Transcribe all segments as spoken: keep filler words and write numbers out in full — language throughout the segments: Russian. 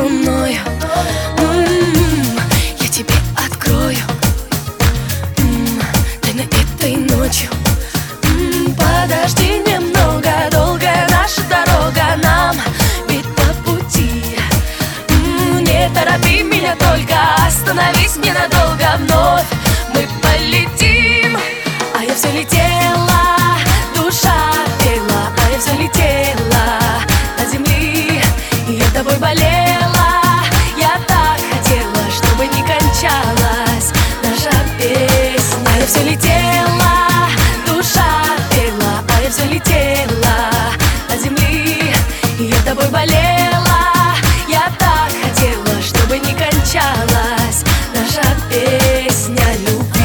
мною. М-м-м, я тебе открою м-м, тайны этой ночью. М-м, подожди немного, долгая наша дорога, нам ведь по пути. М-м, не торопи меня только, остановись ненадолго. Вновь мы полетим. А я все летела, душа пела, а я все летела от земли. И я тобой болела, я так хотела, чтобы не кончалась наша песня. А я все летела, душа пела, а я все летела от земли. И я тобой болела, я так хотела, чтобы не кончалась наша песня любви.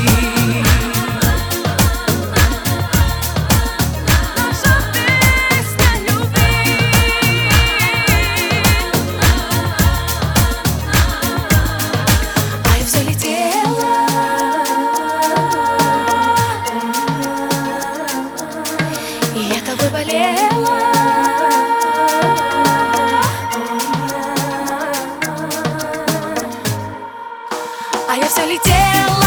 Болела, а я все летела.